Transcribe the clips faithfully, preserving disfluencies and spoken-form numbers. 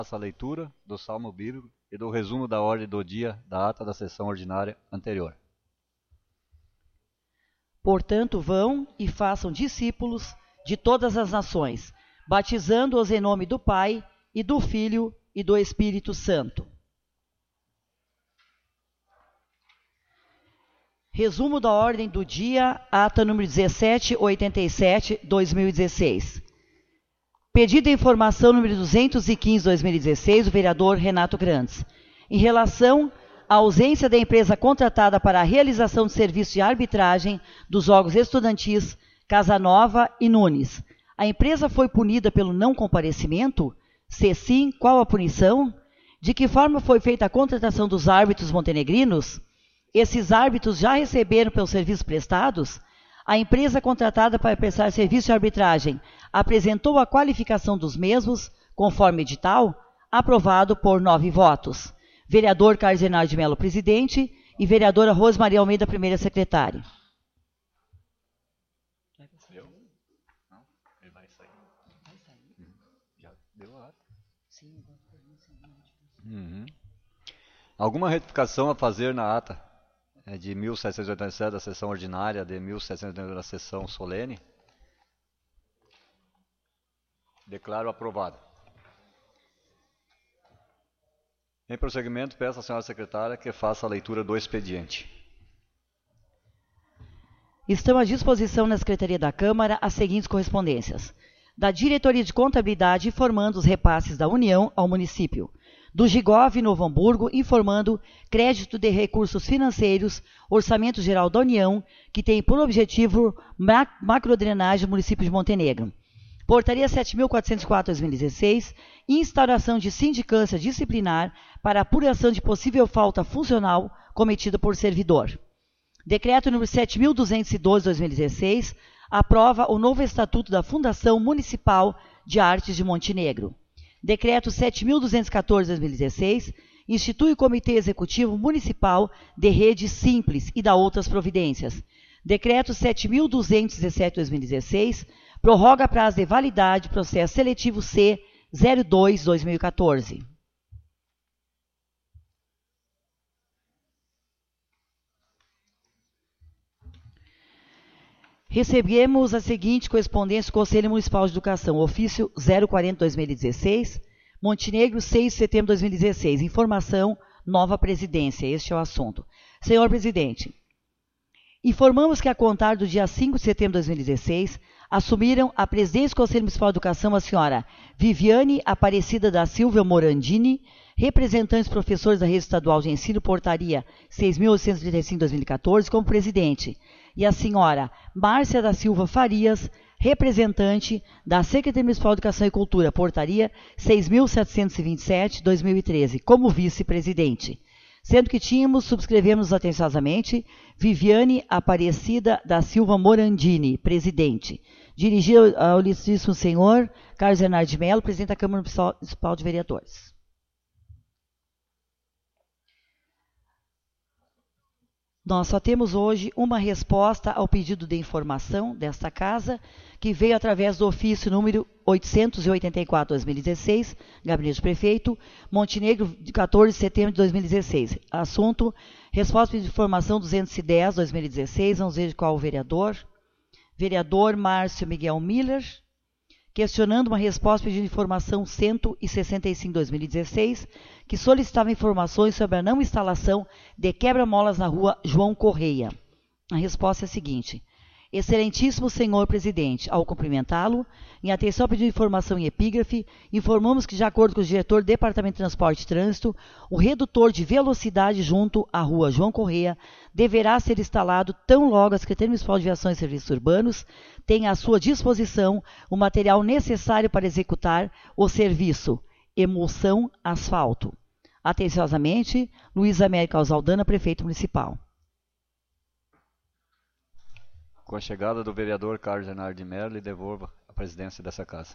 Faça a leitura do Salmo Bíblico e do resumo da ordem do dia da ata da sessão ordinária anterior. Portanto, vão e façam discípulos de todas as nações, batizando-os em nome do Pai, e do Filho, e do Espírito Santo. Resumo da ordem do dia, ata número dezessete oitenta e sete, dois mil e dezesseis. Pedido de informação número duzentos e quinze, dois mil e dezesseis, do vereador Renato Grandes. Em relação à ausência da empresa contratada para a realização de serviço de arbitragem dos jogos estudantis Casanova e Nunes. A empresa foi punida pelo não comparecimento? Se sim, qual a punição? De que forma foi feita a contratação dos árbitros montenegrinos? Esses árbitros já receberam pelos serviços prestados? A empresa contratada para prestar serviço de arbitragem apresentou a qualificação dos mesmos, conforme edital, aprovado por nove votos. Vereador Carlos Renato de Mello, presidente, e vereadora Rosmaria Almeida, primeira secretária. Deu? Não? Ele vai sair. Vai sair? Uhum. Já deu a ata. Sim, Uhum. Alguma retificação a fazer na ata é, de mil setecentos e oitenta e sete da sessão ordinária, de mil setecentos e oitenta da sessão solene? Declaro aprovado. Em prosseguimento, peço à senhora secretária que faça a leitura do expediente. Estão à disposição na Secretaria da Câmara as seguintes correspondências. Da Diretoria de Contabilidade, informando os repasses da União ao município. Do Gigov Novo Hamburgo, informando crédito de recursos financeiros, Orçamento Geral da União, que tem por objetivo macrodrenagem do município de Montenegro. Portaria sete mil quatrocentos e quatro, dois mil e dezesseis, instauração de sindicância disciplinar para apuração de possível falta funcional cometida por servidor. Decreto número sete mil duzentos e doze, dois mil e dezesseis, aprova o novo Estatuto da Fundação Municipal de Artes de Montenegro. Decreto sete mil duzentos e quatorze, dois mil e dezesseis, institui o Comitê Executivo Municipal de Rede Simples e dá outras providências. Decreto sete mil duzentos e dezessete, dois mil e dezesseis, prorroga prazo de validade processo seletivo C zero dois, dois mil e quatorze. Recebemos a seguinte correspondência do Conselho Municipal de Educação, ofício zero quarenta, dois mil e dezesseis, Montenegro, seis de setembro de dois mil e dezesseis. Informação, nova presidência. Este é o assunto. Senhor presidente, informamos que a contar do dia cinco de setembro de dois mil e dezesseis, assumiram a presidência do Conselho Municipal de Educação a senhora Viviane Aparecida da Silva Morandini, representantes professores da Rede Estadual de Ensino, portaria seis mil oitocentos e trinta e cinco, dois mil e quatorze, como presidente, e a senhora Márcia da Silva Farias, representante da Secretaria Municipal de Educação e Cultura, portaria seis mil setecentos e vinte e sete, dois mil e treze, como vice-presidente. Sendo que tínhamos, subscrevemos atenciosamente, Viviane Aparecida da Silva Morandini, presidente. Dirigido ao ilustríssimo senhor Carlos Renato de Mello, presidente da Câmara Municipal de Vereadores. Nós só temos hoje uma resposta ao pedido de informação desta casa, que veio através do ofício número oitocentos e oitenta e quatro, dois mil e dezesseis, Gabinete do Prefeito, Montenegro, de quatorze de setembro de dois mil e dezesseis. Assunto, resposta de informação duzentos e dez, dois mil e dezesseis, vamos ver qual o vereador. Vereador Márcio Miguel Miller, questionando uma resposta pedindo informação cento e sessenta e cinco, dois mil e dezesseis, que solicitava informações sobre a não instalação de quebra-molas na rua João Correia. A resposta é a seguinte. Excelentíssimo senhor presidente, ao cumprimentá-lo, em atenção ao pedido de informação em epígrafe, informamos que, de acordo com o diretor do Departamento de Transporte e Trânsito, o redutor de velocidade junto à rua João Correia deverá ser instalado tão logo a Secretaria Municipal de Viação e Serviços Urbanos tenha à sua disposição o material necessário para executar o serviço emulsão asfalto. Atenciosamente, Luiz Américo Alzaldana, prefeito municipal. Com a chegada do vereador Carlos Renato de Mello, lhe devolvo a presidência dessa casa.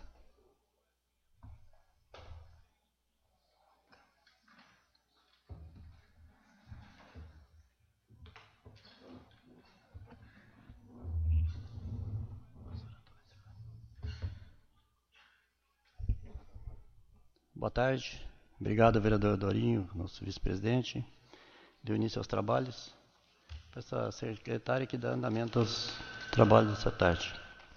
Boa tarde. Obrigado, vereador Dorinho, nosso vice-presidente. Deu início aos trabalhos. Essa secretária que dá andamento aos trabalhos dessa tarde.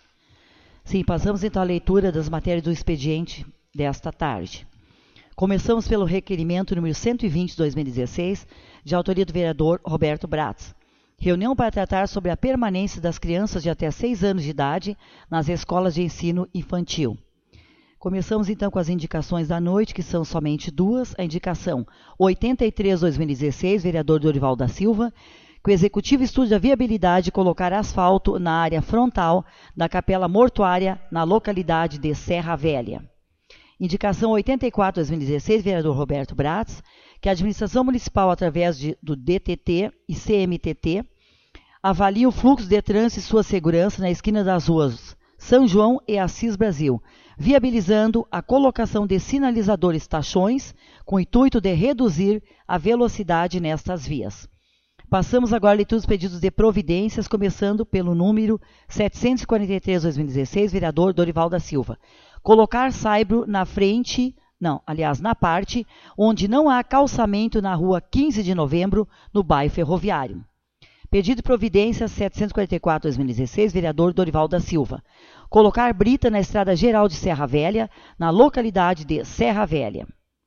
Sim, passamos então à leitura das matérias do expediente desta tarde. Começamos pelo requerimento número cento e vinte de dois mil e dezesseis, de autoria do vereador Roberto Bratz. Reunião para tratar sobre a permanência das crianças de até seis anos de idade nas escolas de ensino infantil. Começamos então com as indicações da noite, que são somente duas. A indicação oitenta e três de dois mil e dezesseis, vereador Dorival da Silva, que o executivo estude a viabilidade de colocar asfalto na área frontal da capela mortuária na localidade de Serra Velha. Indicação oitenta e quatro de dois mil e dezesseis, vereador Roberto Bratz, que a administração municipal, através de, do D T T e C M T T, avalie o fluxo de trânsito e sua segurança na esquina das ruas São João e Assis Brasil, viabilizando a colocação de sinalizadores tachões com o intuito de reduzir a velocidade nestas vias. Passamos agora a leitura dos pedidos de providências, começando pelo número setecentos e quarenta e três de dois mil e dezesseis, vereador Dorival da Silva. Colocar saibro na frente, não, aliás, na parte, onde não há calçamento na rua quinze de novembro, no bairro Ferroviário. Pedido de providência setecentos e quarenta e quatro de dois mil e dezesseis, vereador Dorival da Silva. Colocar brita na estrada geral de Serra Velha, na localidade de Serra Velha.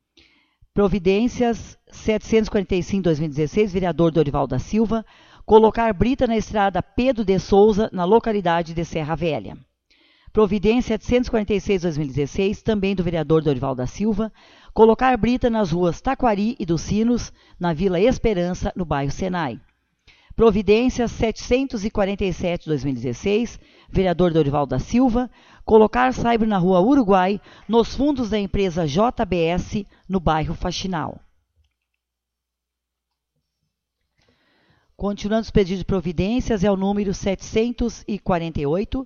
Providências setecentos e quarenta e cinco de dois mil e dezesseis, vereador Dorival da Silva. Colocar brita na estrada Pedro de Souza, na localidade de Serra Velha. Providência setecentos e quarenta e seis de dois mil e dezesseis, também do vereador Dorival da Silva. Colocar brita nas ruas Taquari e dos Sinos, na Vila Esperança, no bairro Senai. Providência setecentos e quarenta e sete de dois mil e dezesseis, vereador Dorival da Silva. Colocar saibro na rua Uruguai, nos fundos da empresa J B S, no bairro Faxinal. Continuando os pedidos de providências, é o número setecentos e quarenta e oito,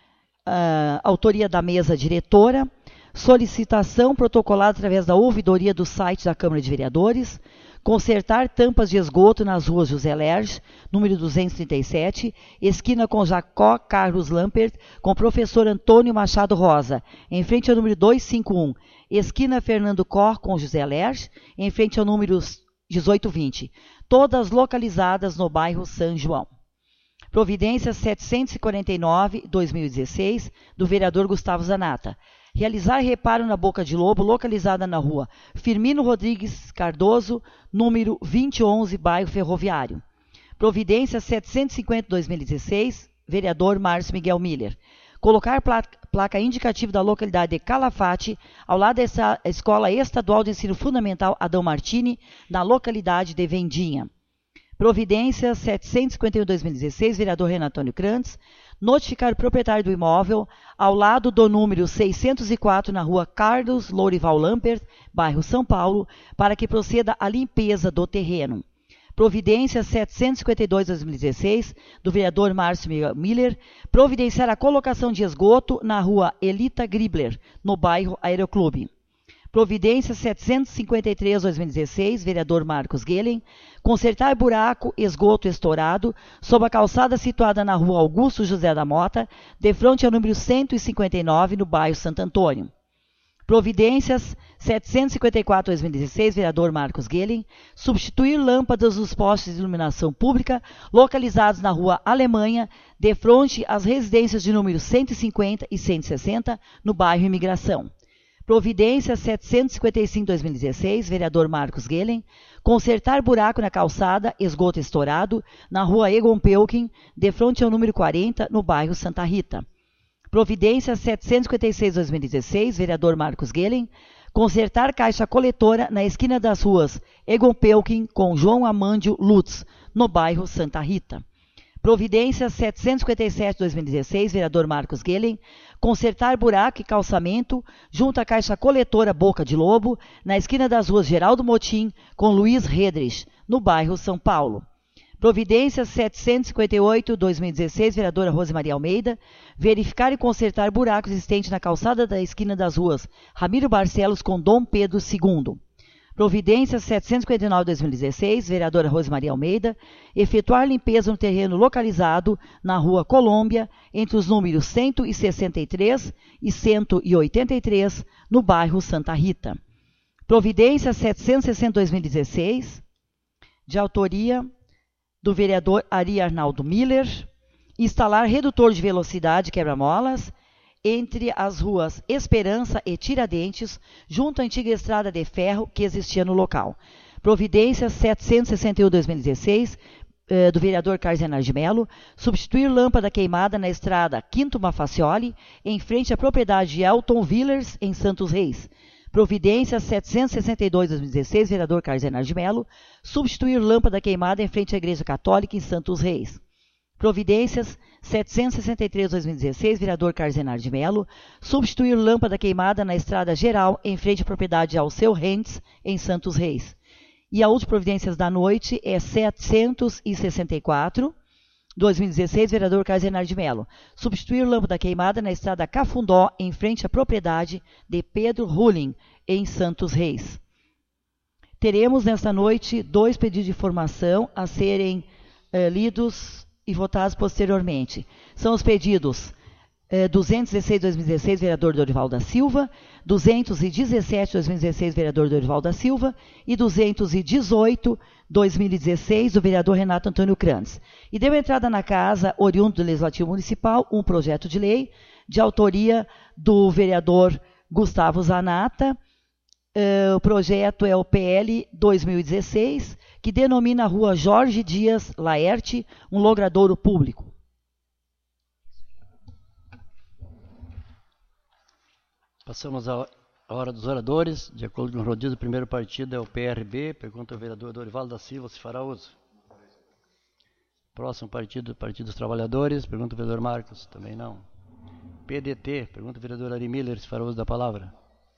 uh, autoria da mesa diretora, solicitação protocolada através da ouvidoria do site da Câmara de Vereadores, consertar tampas de esgoto nas ruas José Lerge, número duzentos e trinta e sete, esquina com Jacó Carlos Lampert, com professor Antônio Machado Rosa, em frente ao número duzentos e cinquenta e um, esquina Fernando Cor com José Lerge, em frente ao número dezoito vinte, todas localizadas no bairro São João. Providência setecentos e quarenta e nove, dois mil e dezesseis, do vereador Gustavo Zanata. Realizar reparo na Boca de Lobo, localizada na rua Firmino Rodrigues Cardoso, número vinte e onze, bairro Ferroviário. Providência setecentos e cinquenta, dois mil e dezesseis, vereador Márcio Miguel Miller. Colocar placa, placa indicativa da localidade de Calafate, ao lado da Escola Estadual de Ensino Fundamental Adão Martini, na localidade de Vendinha. Providência setecentos e cinquenta e um, dois mil e dezesseis, vereador Renato Antônio Krantz. Notificar o proprietário do imóvel ao lado do número seiscentos e quatro na rua Carlos Lourival Lampert, bairro São Paulo, para que proceda a limpeza do terreno. Providência setecentos e cinquenta e dois, dois mil e dezesseis, do vereador Márcio Miller, providenciar a colocação de esgoto na rua Elita Gribler, no bairro Aeroclube. Providência setecentos e cinquenta e três, dois mil e dezesseis, vereador Marcos Guelen, consertar buraco, esgoto estourado, sob a calçada situada na rua Augusto José da Mota, de frente ao número cento e cinquenta e nove, no bairro Santo Antônio. Providências setecentos e cinquenta e quatro, dois mil e dezesseis, vereador Marcos Guelen, substituir lâmpadas dos postes de iluminação pública localizados na rua Alemanha, de frente às residências de número cento e cinquenta e cento e sessenta, no bairro Imigração. Providência setecentos e cinquenta e cinco, dois mil e dezesseis, vereador Marcos Guelen, consertar buraco na calçada, esgoto estourado, na rua Egon Pelkin, de frente ao número quarenta, no bairro Santa Rita. Providência setecentos e cinquenta e seis, dois mil e dezesseis, vereador Marcos Guelen, consertar caixa coletora na esquina das ruas Egon Pelkin com João Amândio Lutz, no bairro Santa Rita. Providência setecentos e cinquenta e sete, dois mil e dezesseis, vereador Marcos Guelen, consertar buraco e calçamento junto à caixa coletora Boca de Lobo, na esquina das ruas Geraldo Motim com Luiz Redrich, no bairro São Paulo. Providência setecentos e cinquenta e oito, dois mil e dezesseis, vereadora Rosemaria Almeida, verificar e consertar buraco existente na calçada da esquina das ruas Ramiro Barcelos com Dom Pedro segundo. Providência setecentos e cinquenta e nove, dois mil e dezesseis, vereadora Rosemaria Almeida, efetuar limpeza no terreno localizado na rua Colômbia, entre os números cento e sessenta e três e cento e oitenta e três, no bairro Santa Rita. Providência setecentos e sessenta, dois mil e dezesseis, de autoria do vereador Ari Arnaldo Miller, instalar redutor de velocidade quebra-molas entre as ruas Esperança e Tiradentes, junto à antiga estrada de ferro que existia no local. Providência setecentos e sessenta e um, dois mil e dezesseis, eh, do vereador Carlos Renan de Mello, substituir lâmpada queimada na estrada Quinto Mafacioli, em frente à propriedade de Elton Villers, em Santos Reis. Providência setecentos e sessenta e dois, dois mil e dezesseis, vereador Carlos Renan de Mello, substituir lâmpada queimada em frente à Igreja Católica, em Santos Reis. Providências setecentos e sessenta e três, dois mil e dezesseis, vereador Carlos Renan de Mello, substituir lâmpada queimada na estrada geral em frente à propriedade de Alceu Rentes, em Santos Reis. E a última providências da noite é setecentos e sessenta e quatro, dois mil e dezesseis, vereador Carlos Renan de Mello, substituir lâmpada queimada na estrada Cafundó em frente à propriedade de Pedro Hulling, em Santos Reis. Teremos nesta noite dois pedidos de informação a serem eh, lidos e votados posteriormente. São os pedidos eh, duzentos e dezesseis, dois mil e dezesseis, vereador Dorival da Silva, duzentos e dezessete, dois mil e dezesseis, vereador Dorival da Silva, e duzentos e dezoito, dois mil e dezesseis, do vereador Renato Antônio Crandes. E deu entrada na casa, oriundo do Legislativo Municipal, um projeto de lei de autoria do vereador Gustavo Zanata. Uh, o projeto é o P L dois mil e dezesseis, que denomina a rua Jorge Dias Laerte um logradouro público. Passamos à hora dos oradores. De acordo com o rodízio, o primeiro partido é o P R B. Pergunta ao vereador Dorival da Silva se fará uso. Próximo partido, Partido dos Trabalhadores. Pergunta ao vereador Marcos. Também não. P D T. Pergunta ao vereador Ari Miller se fará uso da palavra.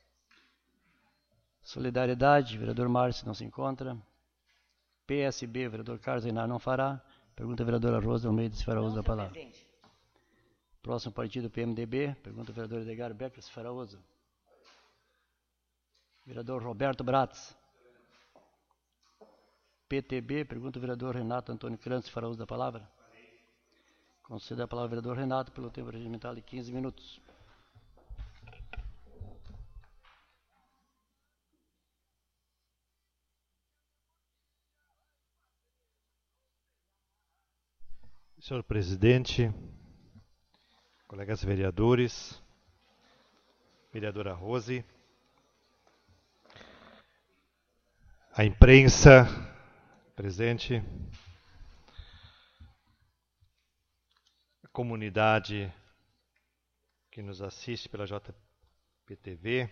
Solidariedade, vereador Márcio não se encontra. P S B, vereador Carlos Reinar não fará. Pergunta a vereadora Rosa Almeida se fará uso da palavra. Próximo partido, P M D B. Pergunta o vereador Edgar Becker se fará uso. Vereador Roberto Bratz. P T B. Pergunta o vereador Renato Antônio Crandes se fará uso da palavra. Conceda a palavra ao vereador Renato pelo tempo regimental de quinze minutos. Senhor presidente, colegas vereadores, vereadora Rose, a imprensa presente, a comunidade que nos assiste pela J P T V,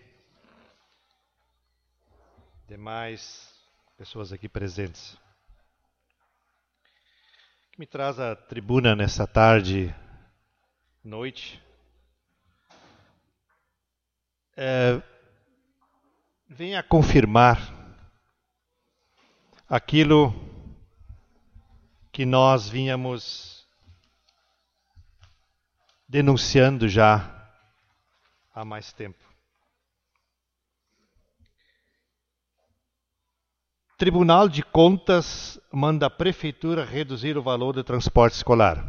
demais pessoas aqui presentes. Que me traz à tribuna nessa tarde, noite, é, vem a confirmar aquilo que nós vínhamos denunciando já há mais tempo. Tribunal de Contas manda a Prefeitura reduzir o valor do transporte escolar.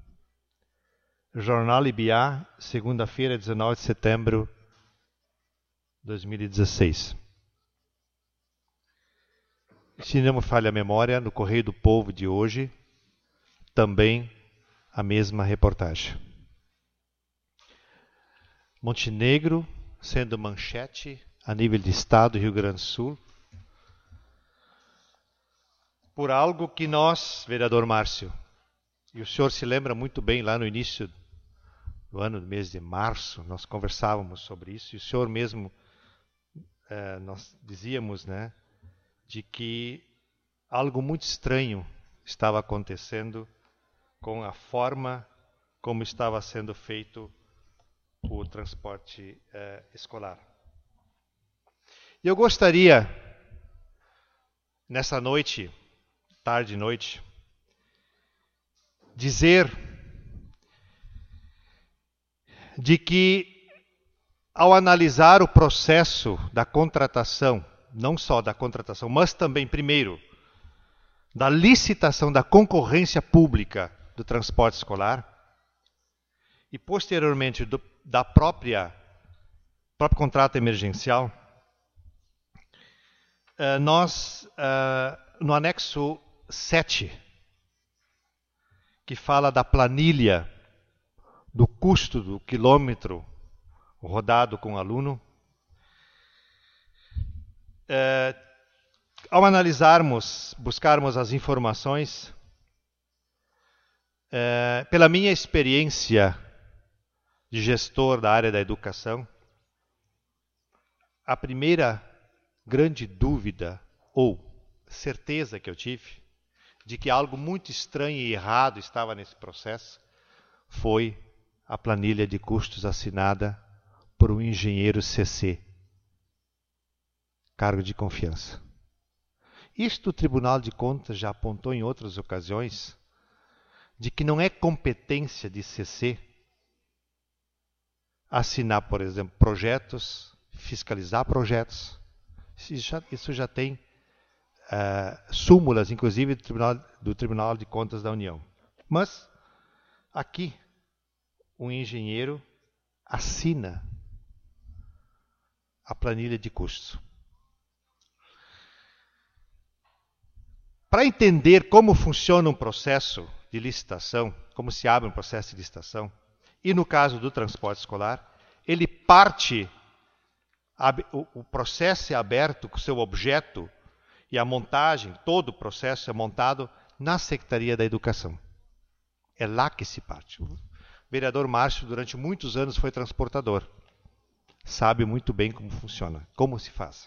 Jornal I B A, segunda-feira, dezenove de setembro de dois mil e dezesseis. Se não me falha a memória, no Correio do Povo de hoje, também a mesma reportagem. Montenegro sendo manchete a nível de Estado do Rio Grande do Sul, por algo que nós, vereador Márcio, e o senhor se lembra muito bem, lá no início do ano, do mês de março, nós conversávamos sobre isso, e o senhor mesmo, eh, nós dizíamos, né, de que algo muito estranho estava acontecendo com a forma como estava sendo feito o transporte eh, escolar. E eu gostaria, nessa noite, tarde e noite, dizer de que, ao analisar o processo da contratação, não só da contratação, mas também, primeiro, da licitação da concorrência pública do transporte escolar, e posteriormente do, da própria próprio contrato emergencial, uh, nós, uh, no anexo sete, que fala da planilha do custo do quilômetro rodado com o aluno, uh, ao analisarmos, buscarmos as informações, uh, pela minha experiência de gestor da área da educação, a primeira grande dúvida ou certeza que eu tive de que algo muito estranho e errado estava nesse processo foi a planilha de custos assinada por um engenheiro C C, cargo de confiança. Isto o Tribunal de Contas já apontou em outras ocasiões, de que não é competência de C C assinar, por exemplo, projetos, fiscalizar projetos. Isso já, isso já tem uh, súmulas, inclusive, do Tribunal, do Tribunal de Contas da União. Mas, aqui, um engenheiro assina a planilha de custos. Para entender como funciona um processo de licitação, como se abre um processo de licitação, e no caso do transporte escolar, ele parte, o processo é aberto com seu objeto e a montagem, todo o processo é montado na Secretaria da Educação. É lá que se parte. O vereador Márcio, durante muitos anos, foi transportador. Sabe muito bem como funciona, como se faz.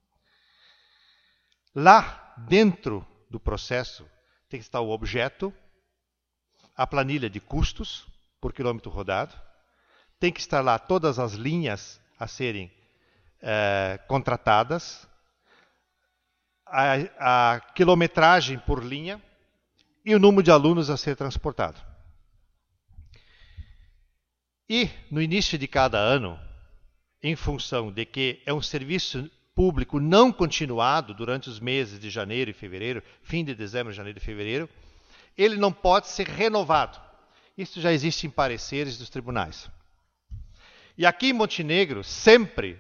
Lá, dentro do processo, tem que estar o objeto, a planilha de custos por quilômetro rodado, tem que estar lá todas as linhas a serem é, contratadas, a, a quilometragem por linha e o número de alunos a ser transportado. E, no início de cada ano, em função de que é um serviço público não continuado durante os meses de janeiro e fevereiro, fim de dezembro, janeiro e fevereiro, ele não pode ser renovado. Isso já existe em pareceres dos tribunais. E aqui em Montenegro, sempre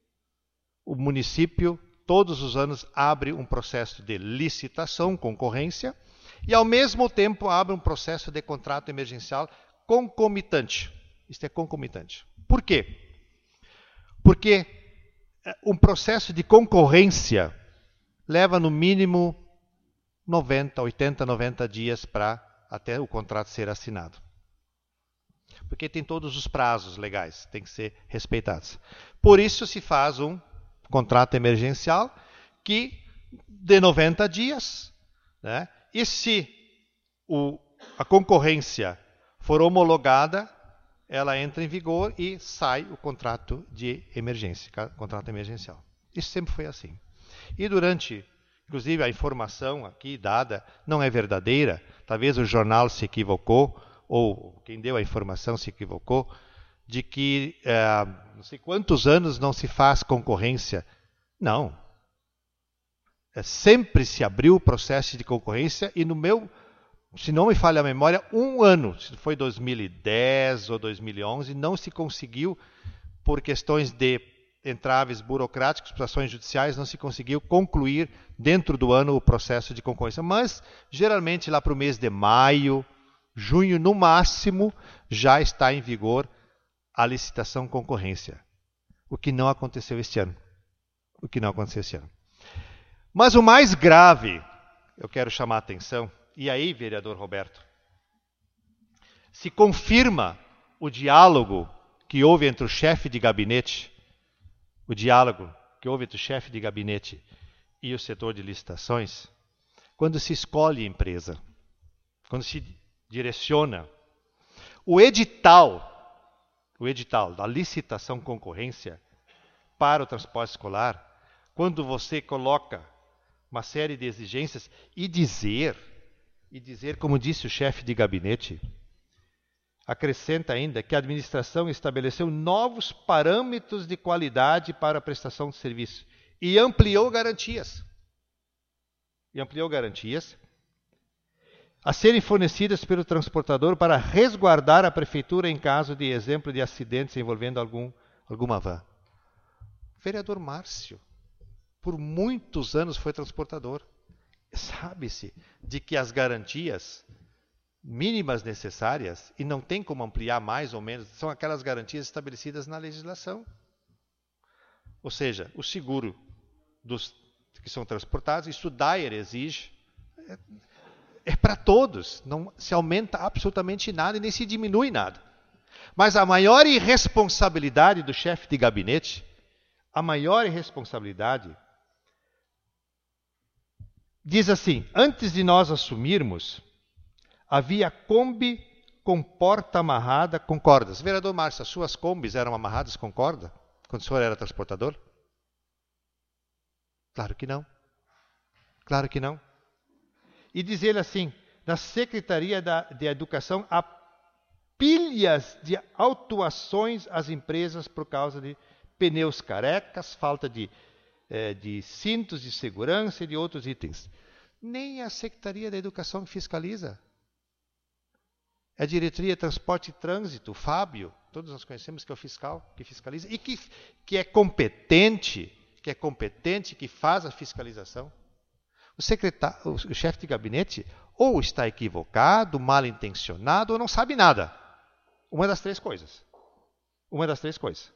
o município, todos os anos, abre um processo de licitação, concorrência, e ao mesmo tempo abre um processo de contrato emergencial concomitante. Isto é concomitante. Por quê? Porque um processo de concorrência leva no mínimo noventa, oitenta, noventa dias para até o contrato ser assinado. Porque tem todos os prazos legais, tem que ser respeitados. Por isso se faz um contrato emergencial que de noventa dias, né? E se o, a concorrência for homologada, ela entra em vigor e sai o contrato de emergência, contrato emergencial. Isso sempre foi assim. E durante, inclusive a informação aqui dada não é verdadeira, talvez o jornal se equivocou, ou quem deu a informação se equivocou, de que é, não sei quantos anos não se faz concorrência. Não. É, sempre se abriu o processo de concorrência e no meu, se não me falha a memória, um ano, se foi dois mil e dez ou dois mil e onze, não se conseguiu, por questões de entraves burocráticos, por ações judiciais, não se conseguiu concluir dentro do ano o processo de concorrência. Mas, geralmente, lá para o mês de maio, junho, no máximo, já está em vigor a licitação concorrência. O que não aconteceu este ano. O que não aconteceu este ano. Mas o mais grave, eu quero chamar a atenção, e aí, vereador Roberto, se confirma o diálogo que houve entre o chefe de gabinete, o diálogo que houve entre o chefe de gabinete e o setor de licitações, quando se escolhe a empresa, quando se direciona o edital, o edital da licitação concorrência para o transporte escolar, quando você coloca uma série de exigências e dizer, e dizer, como disse o chefe de gabinete, acrescenta ainda que a administração estabeleceu novos parâmetros de qualidade para a prestação de serviço e ampliou garantias. E ampliou garantias a serem fornecidas pelo transportador para resguardar a prefeitura em caso de exemplo de acidentes envolvendo algum, alguma van. Vereador Márcio, por muitos anos foi transportador. Sabe-se de que as garantias mínimas necessárias, e não tem como ampliar mais ou menos, são aquelas garantias estabelecidas na legislação. Ou seja, o seguro dos que são transportados, isso o D A E R exige, é, é para todos, não se aumenta absolutamente nada e nem se diminui nada. Mas a maior irresponsabilidade do chefe de gabinete, a maior irresponsabilidade, diz assim, antes de nós assumirmos, havia Kombi com porta amarrada com cordas. Vereador Márcio, as suas Kombis eram amarradas com corda quando o senhor era transportador? Claro que não. Claro que não. E diz ele assim, na Secretaria da, de Educação há pilhas de autuações às empresas por causa de pneus carecas, falta de, eh, de cintos de segurança e de outros itens. Nem a Secretaria da Educação fiscaliza. É a Diretoria de Transporte e Trânsito, o Fábio, todos nós conhecemos que é o fiscal, que fiscaliza, e que, que é competente, que é competente, que faz a fiscalização. O, secretário, o chefe de gabinete ou está equivocado, mal intencionado, ou não sabe nada. Uma das três coisas. Uma das três coisas.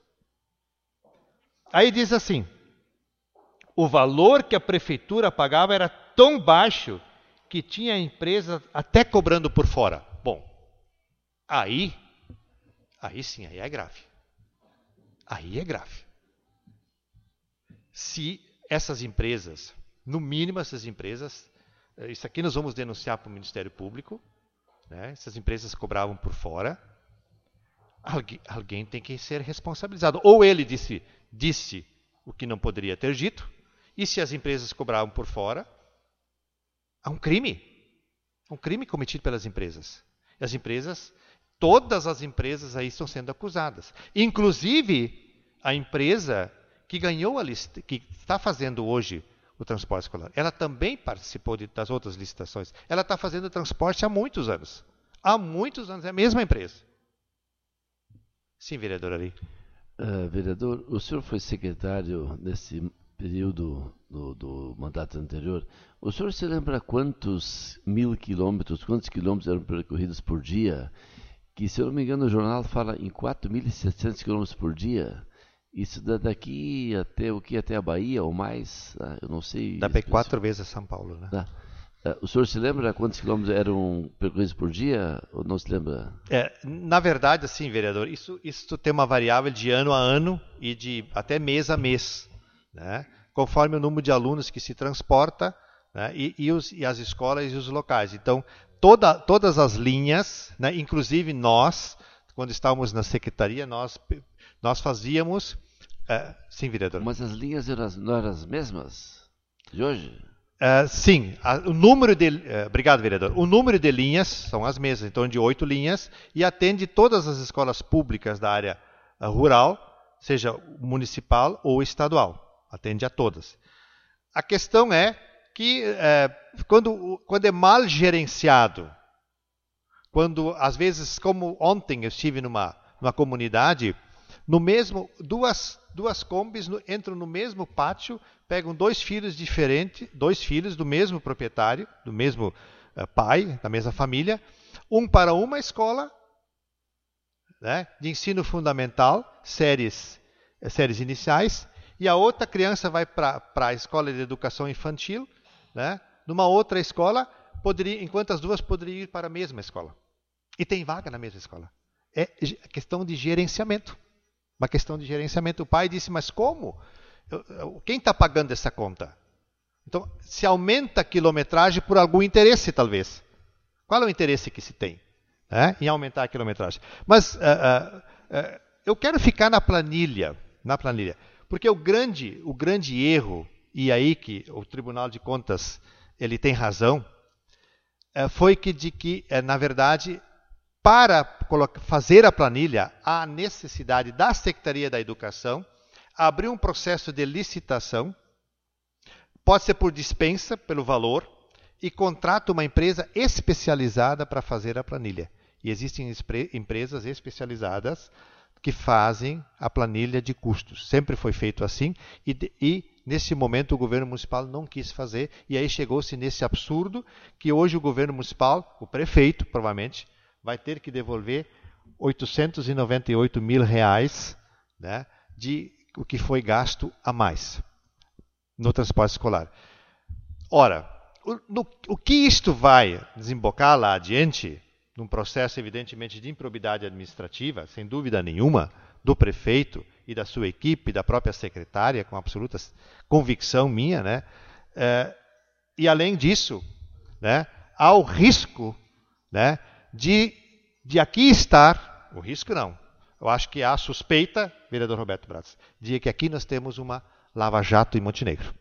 Aí diz assim, o valor que a prefeitura pagava era tão baixo que tinha a empresa até cobrando por fora. Bom, aí, aí sim, aí é grave. Aí é grave. Se essas empresas, no mínimo essas empresas, isso aqui nós vamos denunciar para o Ministério Público, né? Essas empresas cobravam por fora, alguém, alguém tem que ser responsabilizado. Ou ele disse, disse o que não poderia ter dito, e se as empresas cobravam por fora, há um crime. Um crime cometido pelas empresas. E as empresas, todas as empresas aí estão sendo acusadas. Inclusive, a empresa que ganhou a lista, que está fazendo hoje o transporte escolar, ela também participou de, das outras licitações. Ela está fazendo transporte há muitos anos. Há muitos anos, é a mesma empresa. Sim, vereador Ari. Uh, vereador, o senhor foi secretário nesse período do, do mandato anterior. O senhor se lembra quantos mil quilômetros, quantos quilômetros eram percorridos por dia? Que, se eu não me engano, o jornal fala em quatro mil e setecentos quilômetros por dia. Isso daqui até o que até a Bahia ou mais, tá? Eu não sei. Dá para quatro vezes a São Paulo, né? Tá. O senhor se lembra quantos quilômetros eram percorridos por dia ou não se lembra? É, na verdade, assim, vereador, isso, isso tem uma variável de ano a ano e de até mês a mês, né? Conforme o número de alunos que se transporta, né? e, e, os, e as escolas e os locais. Então, toda, todas as linhas, né? Inclusive nós, quando estávamos na secretaria, nós, nós fazíamos... É, sim, vereador. Mas as linhas eram, não eram as mesmas de hoje? Uh, sim, a, o número de... Uh, obrigado, vereador. O número de linhas são as mesmas, em torno de oito linhas, e atende todas as escolas públicas da área uh, rural, seja municipal ou estadual. Atende a todas. A questão é que uh, quando, quando é mal gerenciado, quando, às vezes, como ontem eu estive numa, numa comunidade, no mesmo, duas, duas combis no, entram no mesmo pátio, pegam dois filhos diferentes, dois filhos do mesmo proprietário, do mesmo uh, pai, da mesma família, um para uma escola, né, de ensino fundamental, séries, séries iniciais, e a outra criança vai para a escola de educação infantil, né, numa outra escola, poderia, enquanto as duas poderiam ir para a mesma escola. E tem vaga na mesma escola. É questão de gerenciamento. Uma questão de gerenciamento. O pai disse, mas como? Quem está pagando essa conta? Então, se aumenta a quilometragem por algum interesse, talvez. Qual é o interesse que se tem, né, em aumentar a quilometragem? Mas uh, uh, uh, eu quero ficar na planilha, na planilha, porque o grande, o grande erro, e aí que o Tribunal de Contas ele tem razão, uh, foi que, de que, uh, na verdade, para fazer a planilha, há necessidade da Secretaria da Educação abrir um processo de licitação, pode ser por dispensa, pelo valor, e contrata uma empresa especializada para fazer a planilha. E existem empresas especializadas que fazem a planilha de custos. Sempre foi feito assim, e, e nesse momento o governo municipal não quis fazer, e aí chegou-se nesse absurdo que hoje o governo municipal, o prefeito provavelmente, vai ter que devolver oitocentos e noventa e oito mil reais, né, de o que foi gasto a mais no transporte escolar. Ora, o, no, o que isto vai desembocar lá adiante, num processo evidentemente de improbidade administrativa, sem dúvida nenhuma, do prefeito e da sua equipe, da própria secretária, com absoluta convicção minha, né? É, e além disso, né, há o risco, né, de, de aqui estar, o risco não, eu acho que há a suspeita, vereador Roberto Braz, de que aqui nós temos uma lava-jato em Montenegro.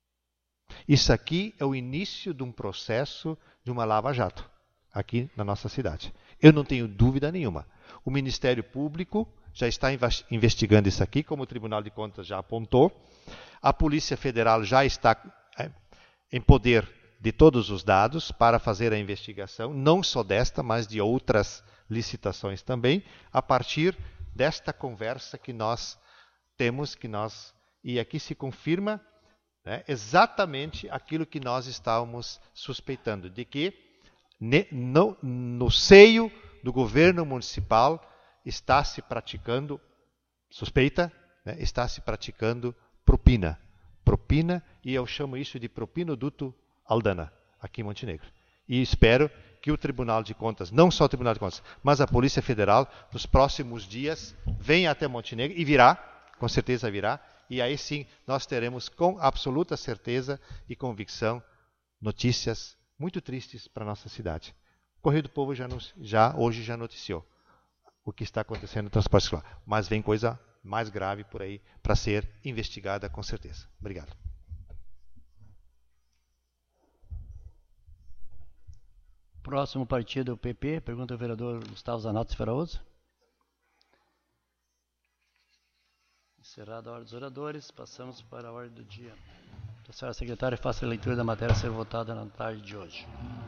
Isso aqui é o início de um processo de uma lava-jato aqui na nossa cidade. Eu não tenho dúvida nenhuma. O Ministério Público já está investigando isso aqui, como o Tribunal de Contas já apontou. A Polícia Federal já está é, em poder de todos os dados para fazer a investigação, não só desta, mas de outras licitações também, a partir desta conversa que nós temos, que nós e aqui se confirma, né, exatamente aquilo que nós estávamos suspeitando, de que ne, no, no seio do governo municipal está se praticando, suspeita, né, está se praticando propina. Propina, e eu chamo isso de propinoduto Aldana, aqui em Montenegro. E espero que o Tribunal de Contas, não só o Tribunal de Contas, mas a Polícia Federal, nos próximos dias, venha até Montenegro, e virá, com certeza virá, e aí sim nós teremos com absoluta certeza e convicção notícias muito tristes para a nossa cidade. O Correio do Povo já, já hoje já noticiou o que está acontecendo no transporte escolar, mas vem coisa mais grave por aí para ser investigada com certeza. Obrigado. Próximo partido, o P P. Pergunta ao vereador Gustavo Zanotto Sferaoso. Encerrada a ordem dos oradores, passamos para a ordem do dia. A senhora secretária, faça a leitura da matéria a ser votada na tarde de hoje.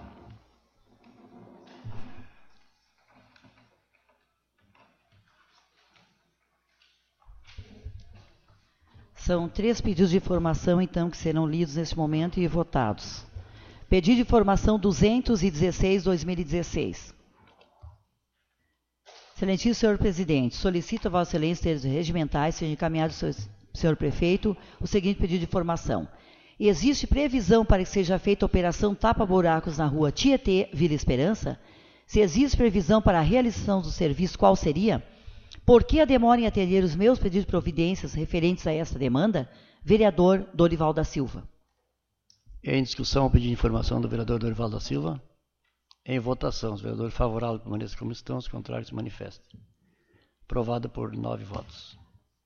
São três pedidos de informação, então, que serão lidos neste momento e votados. Pedido de informação duzentos e dezesseis barra dois mil e dezesseis. Excelentíssimo senhor presidente, solicito a Vossa Excelência termos regimentais sejam encaminhados ao senhor prefeito o seguinte pedido de informação. Existe previsão para que seja feita a operação tapa-buracos na rua Tietê, Vila Esperança? Se existe previsão para a realização do serviço, qual seria? Por que a demora em atender os meus pedidos de providências referentes a esta demanda? Vereador Dorival da Silva. Em discussão, o pedido de informação do vereador Dorival da Silva. Em votação, os vereadores favoráveis permaneçam como estão, os contrários se manifestem. Aprovado por nove votos.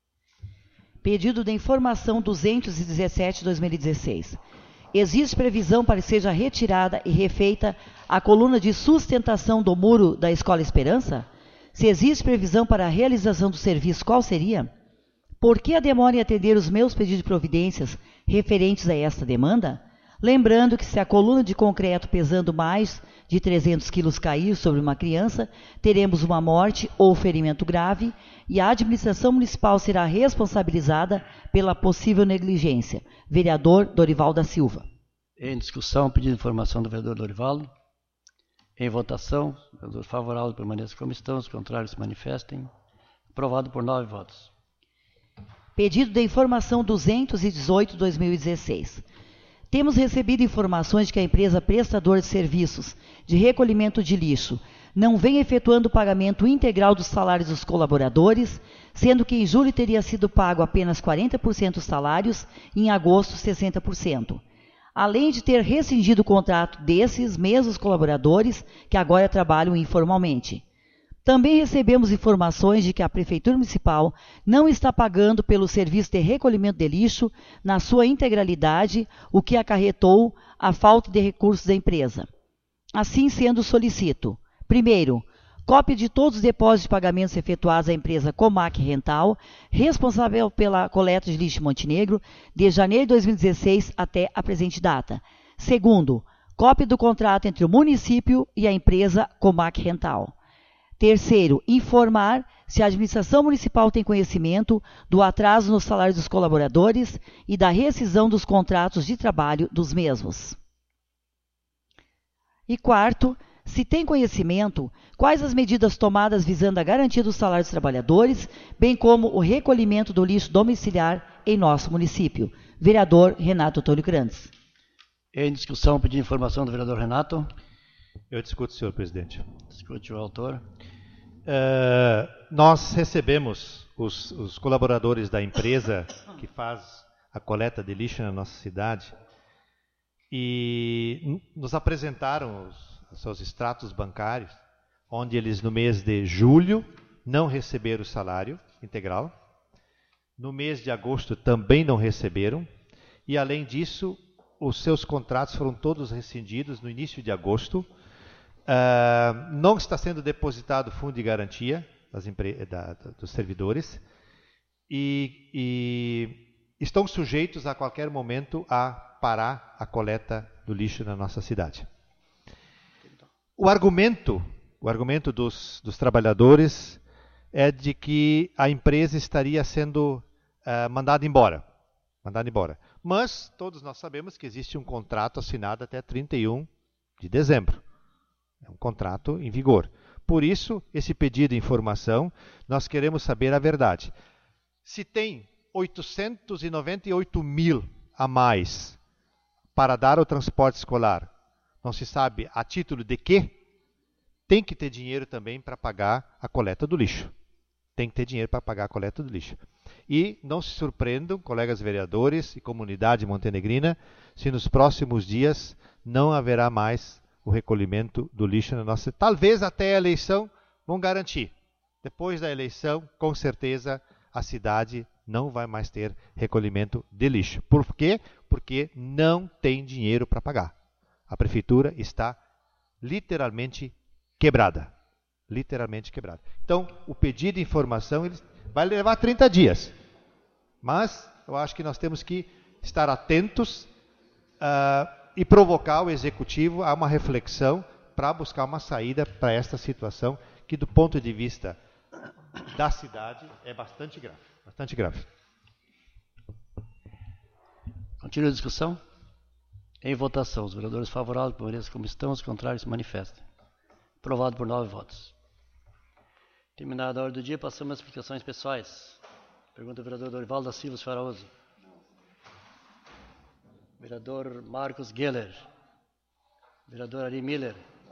Pedido de informação duzentos e dezessete barra dois mil e dezesseis. Existe previsão para que seja retirada e refeita a coluna de sustentação do muro da Escola Esperança? Se existe previsão para a realização do serviço, qual seria? Por que a demora em atender os meus pedidos de providências referentes a esta demanda? Lembrando que se a coluna de concreto pesando mais de trezentos quilos cair sobre uma criança, teremos uma morte ou ferimento grave e a administração municipal será responsabilizada pela possível negligência. Vereador Dorival da Silva. Em discussão, pedido de informação do vereador Dorival. Em votação, o vereador favorável permaneça como estão, os contrários se manifestem. Aprovado por nove votos. Pedido de informação duzentos e dezoito barra dois mil e dezesseis. Temos recebido informações de que a empresa prestadora de serviços de recolhimento de lixo não vem efetuando o pagamento integral dos salários dos colaboradores, sendo que em julho teria sido pago apenas quarenta por cento dos salários e em agosto sessenta por cento. Além de ter rescindido o contrato desses mesmos colaboradores que agora trabalham informalmente. Também recebemos informações de que a Prefeitura Municipal não está pagando pelo serviço de recolhimento de lixo na sua integralidade, o que acarretou a falta de recursos da empresa. Assim sendo, solicito, primeiro, cópia de todos os depósitos de pagamentos efetuados à empresa Comac Rental, responsável pela coleta de lixo em Montenegro, de janeiro de dois mil e dezesseis até a presente data. Segundo, cópia do contrato entre o município e a empresa Comac Rental. Terceiro, informar se a administração municipal tem conhecimento do atraso nos salários dos colaboradores e da rescisão dos contratos de trabalho dos mesmos. E quarto, se tem conhecimento, quais as medidas tomadas visando a garantia dos salários dos trabalhadores, bem como o recolhimento do lixo domiciliar em nosso município. Vereador Renato Antônio Krantz. Em discussão, pedir informação do vereador Renato. Eu discuto, senhor presidente. Discute o autor. Uh, nós recebemos os, os colaboradores da empresa que faz a coleta de lixo na nossa cidade e nos apresentaram os, os seus extratos bancários, onde eles no mês de julho não receberam o salário integral, no mês de agosto também não receberam e, além disso, os seus contratos foram todos rescindidos no início de agosto. Uh, não está sendo depositado fundo de garantia das da, da, dos servidores e, e estão sujeitos a qualquer momento a parar a coleta do lixo na nossa cidade. O argumento, o argumento dos, dos trabalhadores é de que a empresa estaria sendo uh, mandada embora, mandada embora. Mas todos nós sabemos que existe um contrato assinado até trinta e um de dezembro. É um contrato em vigor. Por isso, esse pedido de informação, nós queremos saber a verdade. Se tem oitocentos e noventa e oito mil a mais para dar ao transporte escolar, não se sabe a título de quê, tem que ter dinheiro também para pagar a coleta do lixo. Tem que ter dinheiro para pagar a coleta do lixo. E não se surpreendam, colegas vereadores e comunidade montenegrina, se nos próximos dias não haverá mais o recolhimento do lixo na nossa... Talvez até a eleição vão garantir. Depois da eleição, com certeza, a cidade não vai mais ter recolhimento de lixo. Por quê? Porque não tem dinheiro para pagar. A prefeitura está literalmente quebrada. Literalmente quebrada. Então, o pedido de informação ele vai levar trinta dias. Mas eu acho que nós temos que estar atentos uh, e provocar o executivo a uma reflexão para buscar uma saída para esta situação que, do ponto de vista da cidade, é bastante grave. Bastante grave. Continua a discussão. Em votação, os vereadores favoráveis permaneçam como estão, os contrários se manifestem. Aprovado por nove votos. Terminada a ordem do dia, passamos às explicações pessoais. Pergunta o vereador Dorival da Silva Sfaraoso. Vereador Marcos Geller. Vereador Ari Miller.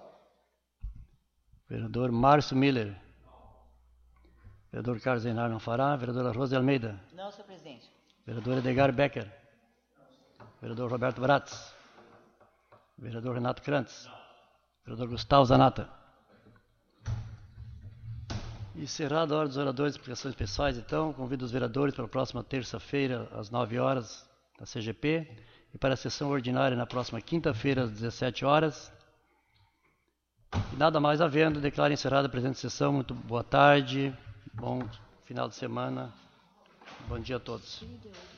Vereador Márcio Miller. Vereador Carlos Einar não fará. Vereadora Rosa de Almeida. Não, senhor presidente. Vereador Edgar Becker. Vereador Roberto Bratz. Vereador Renato Krantz. Vereador Gustavo Zanata. Encerrada a ordem dos oradores de explicações pessoais, então, convido os vereadores para a próxima terça-feira, às nove horas, na C G P, e para a sessão ordinária na próxima quinta-feira, às dezessete horas. E nada mais havendo, declaro encerrada a presente sessão. Muito boa tarde, bom final de semana, bom dia a todos.